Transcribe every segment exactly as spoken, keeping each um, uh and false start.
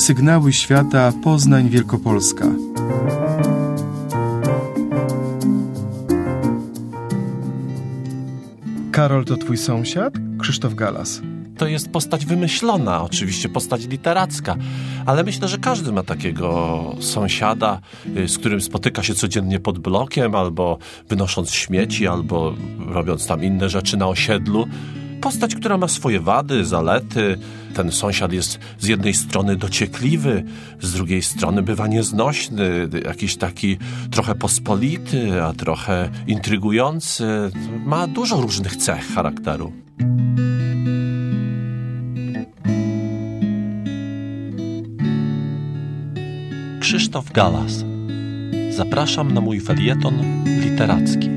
Sygnały Świata, Poznań Wielkopolska. Karol to twój sąsiad? Krzysztof Galas. To jest postać wymyślona, oczywiście postać literacka, ale myślę, że każdy ma takiego sąsiada, z którym spotyka się codziennie pod blokiem, albo wynosząc śmieci, albo robiąc tam inne rzeczy na osiedlu. Postać, która ma swoje wady, zalety. Ten sąsiad jest z jednej strony dociekliwy, z drugiej strony bywa nieznośny, jakiś taki trochę pospolity, a trochę intrygujący. Ma dużo różnych cech charakteru. Krzysztof Galas. Zapraszam na mój felieton literacki.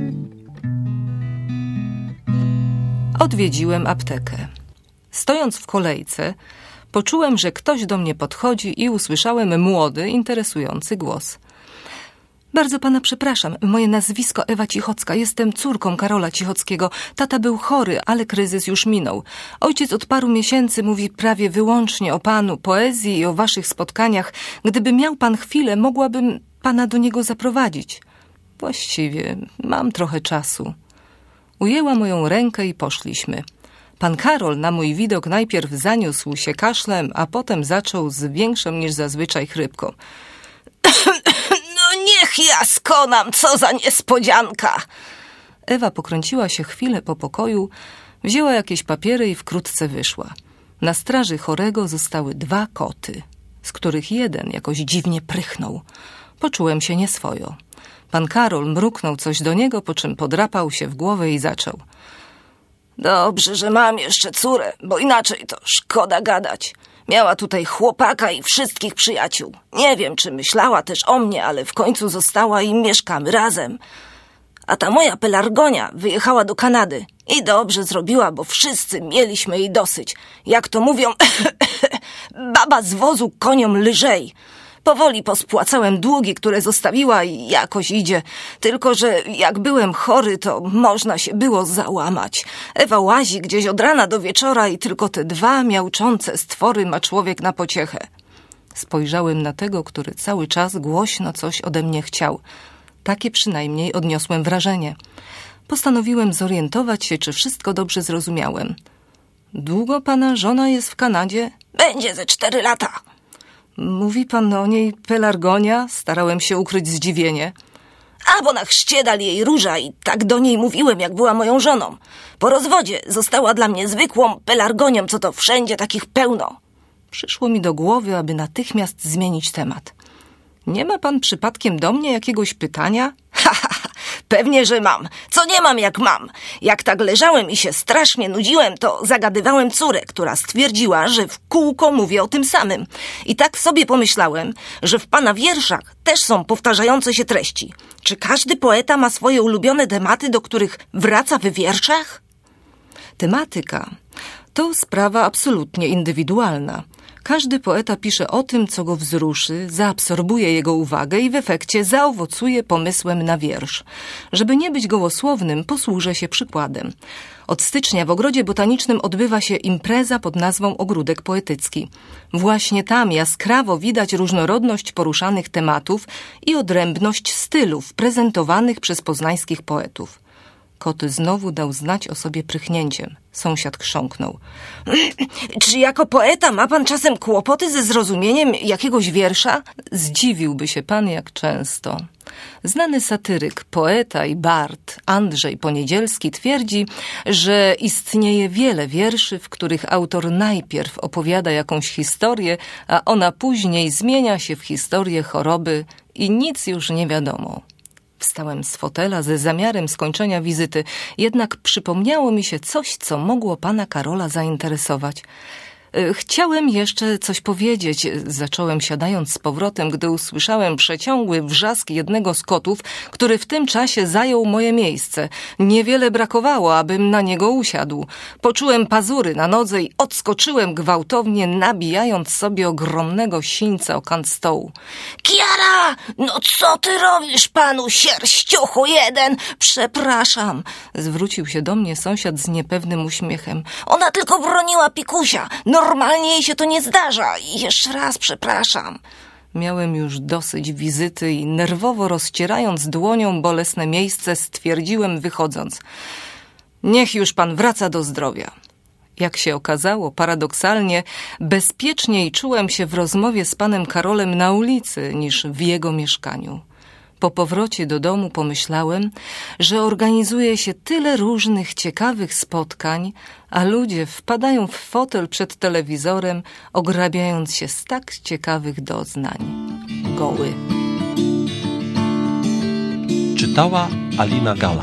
Odwiedziłem aptekę. Stojąc w kolejce, poczułem, że ktoś do mnie podchodzi i usłyszałem młody, interesujący głos. Bardzo pana przepraszam, moje nazwisko Ewa Cichocka, jestem córką Karola Cichockiego. Tata był chory, ale kryzys już minął. Ojciec od paru miesięcy mówi prawie wyłącznie o panu, poezji i o waszych spotkaniach. Gdyby miał pan chwilę, mogłabym pana do niego zaprowadzić. Właściwie mam trochę czasu. Ujęła moją rękę i poszliśmy. Pan Karol na mój widok najpierw zaniósł się kaszlem, a potem zaczął z większą niż zazwyczaj chrypką. No niech ja skonam, co za niespodzianka! Ewa pokręciła się chwilę po pokoju, wzięła jakieś papiery i wkrótce wyszła. Na straży chorego zostały dwa koty, z których jeden jakoś dziwnie prychnął. Poczułem się nieswojo. Pan Karol mruknął coś do niego, po czym podrapał się w głowę i zaczął. Dobrze, że mam jeszcze córę, bo inaczej to szkoda gadać. Miała tutaj chłopaka i wszystkich przyjaciół. Nie wiem, czy myślała też o mnie, ale w końcu została i mieszkamy razem. A ta moja pelargonia wyjechała do Kanady. I dobrze zrobiła, bo wszyscy mieliśmy jej dosyć. Jak to mówią, baba z wozu koniom lżej. Powoli pospłacałem długi, które zostawiła i jakoś idzie. Tylko że jak byłem chory, to można się było załamać. Ewa łazi gdzieś od rana do wieczora i tylko te dwa miauczące stwory ma człowiek na pociechę. Spojrzałem na tego, który cały czas głośno coś ode mnie chciał. Takie przynajmniej odniosłem wrażenie. Postanowiłem zorientować się, czy wszystko dobrze zrozumiałem. Długo pana żona jest w Kanadzie? Będzie ze cztery lata. Mówi pan o niej pelargonia? Starałem się ukryć zdziwienie. A, bo na chrzcie dali jej róża i tak do niej mówiłem, jak była moją żoną. Po rozwodzie została dla mnie zwykłą pelargonią, co to wszędzie takich pełno. Przyszło mi do głowy, aby natychmiast zmienić temat. Nie ma pan przypadkiem do mnie jakiegoś pytania? Ha, ha, ha, pewnie, że mam. Co nie mam, jak mam. Jak tak leżałem i się strasznie nudziłem, to zagadywałem córę, która stwierdziła, że w kółko mówię o tym samym. I tak sobie pomyślałem, że w pana wierszach też są powtarzające się treści. Czy każdy poeta ma swoje ulubione tematy, do których wraca w wierszach? Tematyka to sprawa absolutnie indywidualna. Każdy poeta pisze o tym, co go wzruszy, zaabsorbuje jego uwagę i w efekcie zaowocuje pomysłem na wiersz. Żeby nie być gołosłownym, posłużę się przykładem. Od stycznia w Ogrodzie Botanicznym odbywa się impreza pod nazwą Ogródek Poetycki. Właśnie tam jaskrawo widać różnorodność poruszanych tematów i odrębność stylów prezentowanych przez poznańskich poetów. Kot znowu dał znać o sobie prychnięciem. Sąsiad chrząknął. Czy jako poeta ma pan czasem kłopoty ze zrozumieniem jakiegoś wiersza? Zdziwiłby się pan, jak często. Znany satyryk, poeta i bard Andrzej Poniedzielski twierdzi, że istnieje wiele wierszy, w których autor najpierw opowiada jakąś historię, a ona później zmienia się w historię choroby i nic już nie wiadomo. Wstałem z fotela ze zamiarem skończenia wizyty, jednak przypomniało mi się coś, co mogło pana Karola zainteresować. Chciałem jeszcze coś powiedzieć, zacząłem siadając z powrotem, gdy usłyszałem przeciągły wrzask jednego z kotów, który w tym czasie zajął moje miejsce. Niewiele brakowało, abym na niego usiadł. Poczułem pazury na nodze i odskoczyłem gwałtownie, nabijając sobie ogromnego sińca o kant stołu. Kiara! No co ty robisz, panu sierściuchu jeden? Przepraszam. Zwrócił się do mnie sąsiad z niepewnym uśmiechem. Ona tylko broniła pikusia. No Normalnie jej się to nie zdarza. I jeszcze raz przepraszam. Miałem już dosyć wizyty i nerwowo rozcierając dłonią bolesne miejsce, stwierdziłem wychodząc: niech już pan wraca do zdrowia. Jak się okazało, paradoksalnie, bezpieczniej czułem się w rozmowie z panem Karolem na ulicy niż w jego mieszkaniu. Po powrocie do domu pomyślałem, że organizuje się tyle różnych ciekawych spotkań, a ludzie wpadają w fotel przed telewizorem, ograbiając się z tak ciekawych doznań. Goły. Czytała Alina Galas.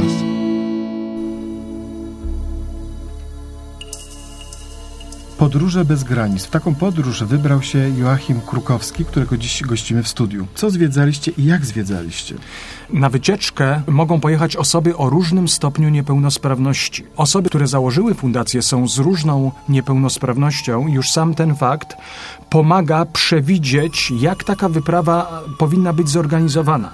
Podróże bez granic. W taką podróż wybrał się Joachim Krukowski, którego dziś gościmy w studiu. Co zwiedzaliście i jak zwiedzaliście? Na wycieczkę mogą pojechać osoby o różnym stopniu niepełnosprawności. Osoby, które założyły fundację, są z różną niepełnosprawnością. Już sam ten fakt pomaga przewidzieć, jak taka wyprawa powinna być zorganizowana.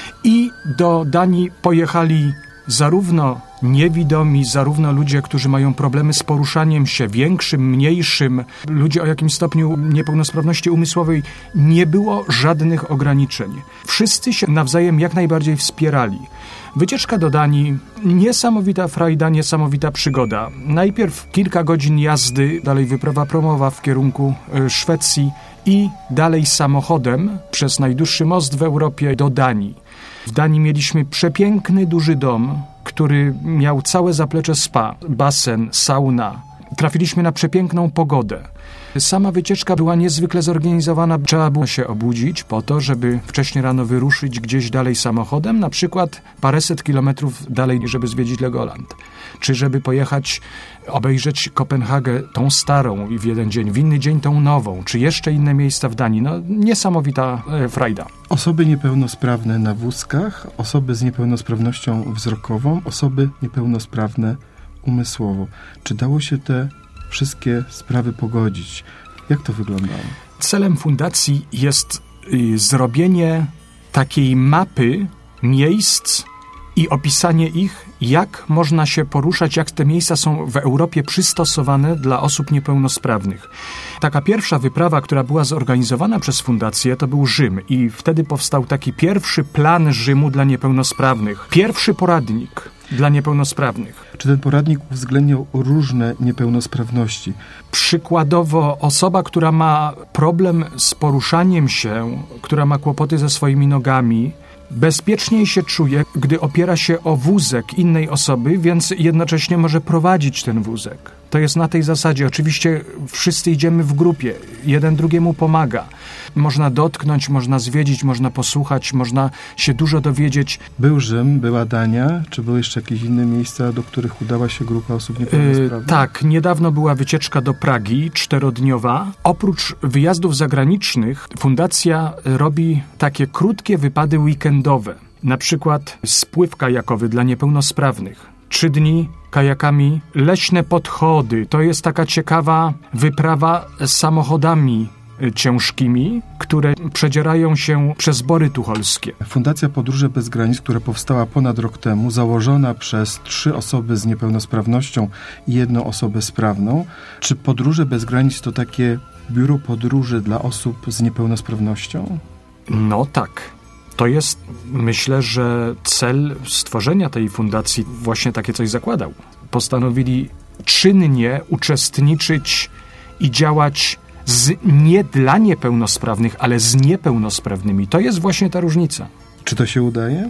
I do Danii pojechali zarówno niewidomi, zarówno ludzie, którzy mają problemy z poruszaniem się, większym, mniejszym, ludzie o jakimś stopniu niepełnosprawności umysłowej. Nie było żadnych ograniczeń. Wszyscy się nawzajem jak najbardziej wspierali. Wycieczka do Danii, niesamowita frajda, niesamowita przygoda. Najpierw kilka godzin jazdy, dalej wyprawa promowa w kierunku Szwecji i dalej samochodem przez najdłuższy most w Europie do Danii. W Danii mieliśmy przepiękny, duży dom, który miał całe zaplecze spa, basen, sauna. Trafiliśmy na przepiękną pogodę. Sama wycieczka była niezwykle zorganizowana. Trzeba było się obudzić po to, żeby wcześnie rano wyruszyć gdzieś dalej samochodem, na przykład paręset kilometrów dalej, żeby zwiedzić Legoland. Czy żeby pojechać, obejrzeć Kopenhagę, tą starą i w jeden dzień, w inny dzień tą nową, czy jeszcze inne miejsca w Danii. No, niesamowita e, frajda. Osoby niepełnosprawne na wózkach, osoby z niepełnosprawnością wzrokową, osoby niepełnosprawne umysłowo. Czy dało się te wszystkie sprawy pogodzić? Jak to wyglądało? Celem fundacji jest y, zrobienie takiej mapy miejsc i opisanie ich, jak można się poruszać, jak te miejsca są w Europie przystosowane dla osób niepełnosprawnych. Taka pierwsza wyprawa, która była zorganizowana przez fundację, to był Rzym i wtedy powstał taki pierwszy plan Rzymu dla niepełnosprawnych. Pierwszy poradnik dla niepełnosprawnych. Czy ten poradnik uwzględniał różne niepełnosprawności? Przykładowo osoba, która ma problem z poruszaniem się, która ma kłopoty ze swoimi nogami, bezpieczniej się czuje, gdy opiera się o wózek innej osoby, więc jednocześnie może prowadzić ten wózek. To jest na tej zasadzie. Oczywiście wszyscy idziemy w grupie, jeden drugiemu pomaga. Można dotknąć, można zwiedzić, można posłuchać, można się dużo dowiedzieć. Był Rzym, była Dania, czy były jeszcze jakieś inne miejsca, do których udała się grupa osób niepełnosprawnych? Yy, tak, niedawno była wycieczka do Pragi, czterodniowa. Oprócz wyjazdów zagranicznych, fundacja robi takie krótkie wypady weekendowe. Na przykład spływ kajakowy dla niepełnosprawnych. Trzy dni kajakami, leśne podchody. To jest taka ciekawa wyprawa z samochodami ciężkimi, które przedzierają się przez Bory Tucholskie. Fundacja Podróże bez granic, która powstała ponad rok temu, założona przez trzy osoby z niepełnosprawnością i jedną osobę sprawną. Czy Podróże bez granic to takie biuro podróży dla osób z niepełnosprawnością? No tak. To jest, myślę, że cel stworzenia tej fundacji właśnie takie coś zakładał. Postanowili czynnie uczestniczyć i działać z, nie dla niepełnosprawnych, ale z niepełnosprawnymi. To jest właśnie ta różnica. Czy to się udaje?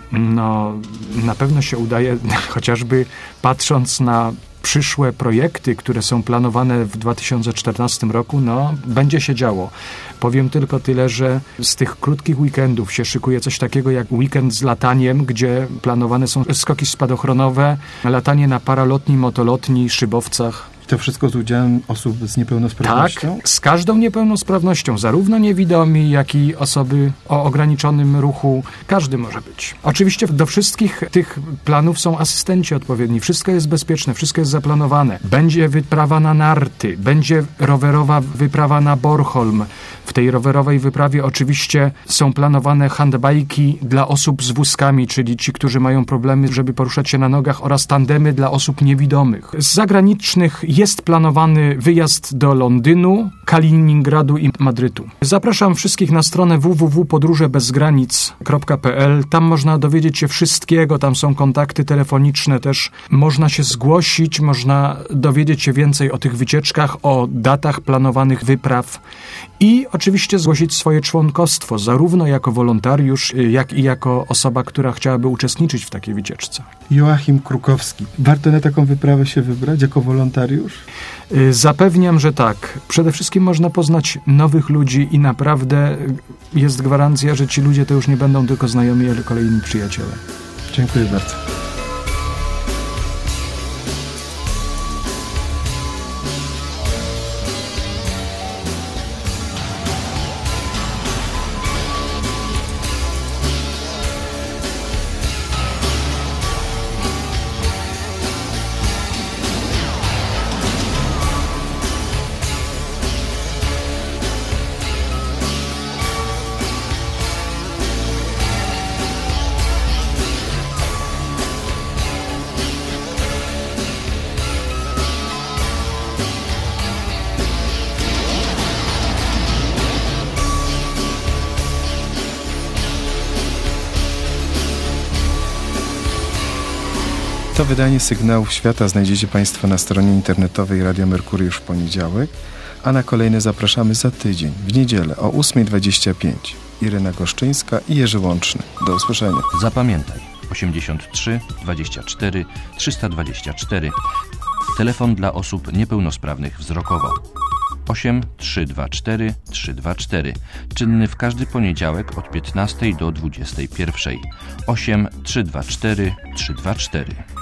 No, na pewno się udaje, chociażby patrząc na przyszłe projekty, które są planowane w dwa tysiące czternastym roku, no, będzie się działo. Powiem tylko tyle, że z tych krótkich weekendów się szykuje coś takiego jak weekend z lataniem, gdzie planowane są skoki spadochronowe, latanie na paralotni, motolotni, szybowcach. To wszystko z udziałem osób z niepełnosprawnością? Tak, z każdą niepełnosprawnością, zarówno niewidomi, jak i osoby o ograniczonym ruchu. Każdy może być. Oczywiście do wszystkich tych planów są asystenci odpowiedni. Wszystko jest bezpieczne, wszystko jest zaplanowane. Będzie wyprawa na narty, będzie rowerowa wyprawa na Bornholm. W tej rowerowej wyprawie oczywiście są planowane handbajki dla osób z wózkami, czyli ci, którzy mają problemy, żeby poruszać się na nogach, oraz tandemy dla osób niewidomych. Z zagranicznych jest planowany wyjazd do Londynu, Kaliningradu i Madrytu. Zapraszam wszystkich na stronę w w w kropka podróże bez granic kropka p l. Tam można dowiedzieć się wszystkiego, tam są kontakty telefoniczne też. Można się zgłosić, można dowiedzieć się więcej o tych wycieczkach, o datach planowanych wypraw i oczywiście zgłosić swoje członkostwo, zarówno jako wolontariusz, jak i jako osoba, która chciałaby uczestniczyć w takiej wycieczce. Joachim Krukowski. Warto na taką wyprawę się wybrać jako wolontariusz? Zapewniam, że tak. Przede wszystkim można poznać nowych ludzi i naprawdę jest gwarancja, że ci ludzie to już nie będą tylko znajomi, ale kolejni przyjaciele. Dziękuję bardzo. To wydanie Sygnałów Świata znajdziecie Państwo na stronie internetowej Radio Merkury już w poniedziałek, a na kolejne zapraszamy za tydzień, w niedzielę o ósma dwadzieścia pięć. Irena Goszczyńska i Jerzy Łączny. Do usłyszenia. Zapamiętaj osiemdziesiąt trzy dwadzieścia cztery trzysta dwadzieścia cztery. Telefon dla osób niepełnosprawnych wzrokowo. osiem trzy dwa cztery trzy dwa cztery. Czynny w każdy poniedziałek od piętnastej do dwudziestej pierwszej. osiem trzy dwa cztery trzy dwa cztery.